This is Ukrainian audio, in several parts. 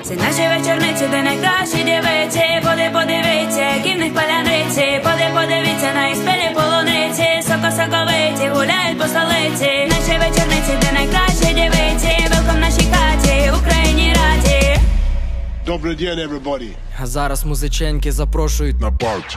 Це наші вечорниці, де найкращі дівиці. Подивіться, які в них паляниці. Подивіться на їх спілі полуниці. Соковиті гуляють по столиці. Наші вечорниці, де найкращі дівиці. Велком в нашій хаті, Україні раді. Добрий день, everybody. А зараз музиченьки запрошують на парті.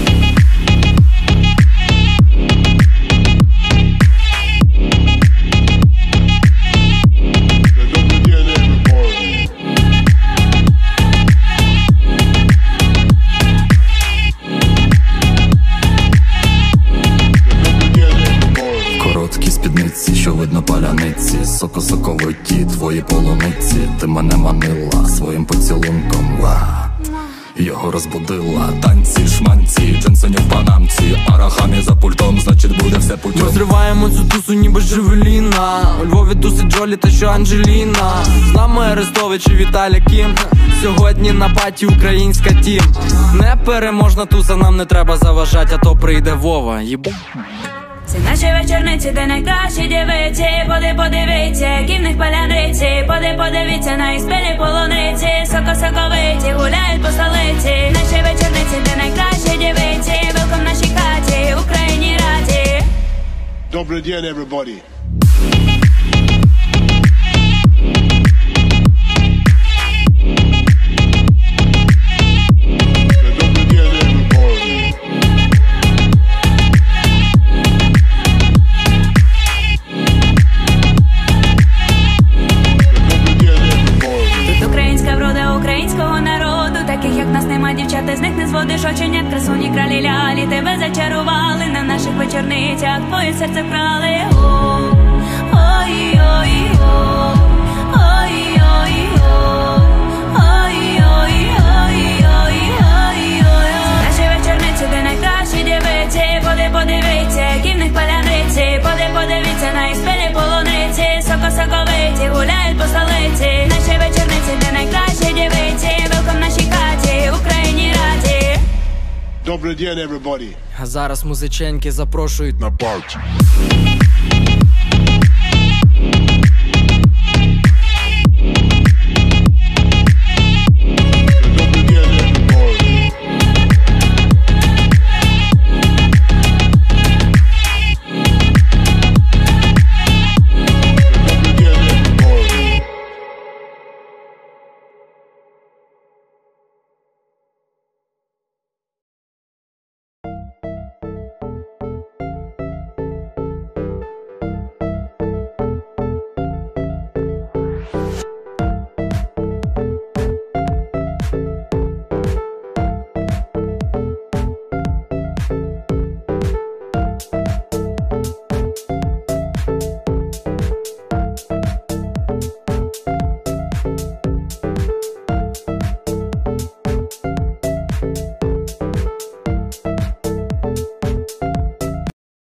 Короткі спідниці, що видно паляниці. Соковиті твої полуниці. Ти мене манила своїм поцілунком. Його розбудила. Танці, шманці, джинсоні в панамці. Арахамі за пультом, значить буде все путем. Ми зриваємо цю тусу ніби Джевеліна. У Львові тусить Джолі та що Анджеліна. З нами Арестович і Віталя Кім. Сьогодні на паті українська тім. Непереможна туса, нам не треба заважать, а то прийде Вова. Це наші вечорниці, де найкращі дівиці. Подивіться, які в них паляниці. Подивіться на їх спілі полуниці. Соковиті гуляють по столиці. Наші вечорниці, де найкращі дівиці. Велком в нашій хаті, Україні раді. Добрий день, everybody. Дівчата з них не зводиш оченят, красуні кралі лялі. Тебе зачарували на наших вечорницях, твоє серце вкрали. Наші вечорниці, де найкращі дівиці. Подивіться, які в них паляниці. Подивіться на їх спілі полуниці. Соковиті гуляють по столиці. Наші вечорниці, де найкращі дівиці. Велком в нашій хаті, Україні раді. Добрий день, everybody. А зараз музиченьки запрошують на парті.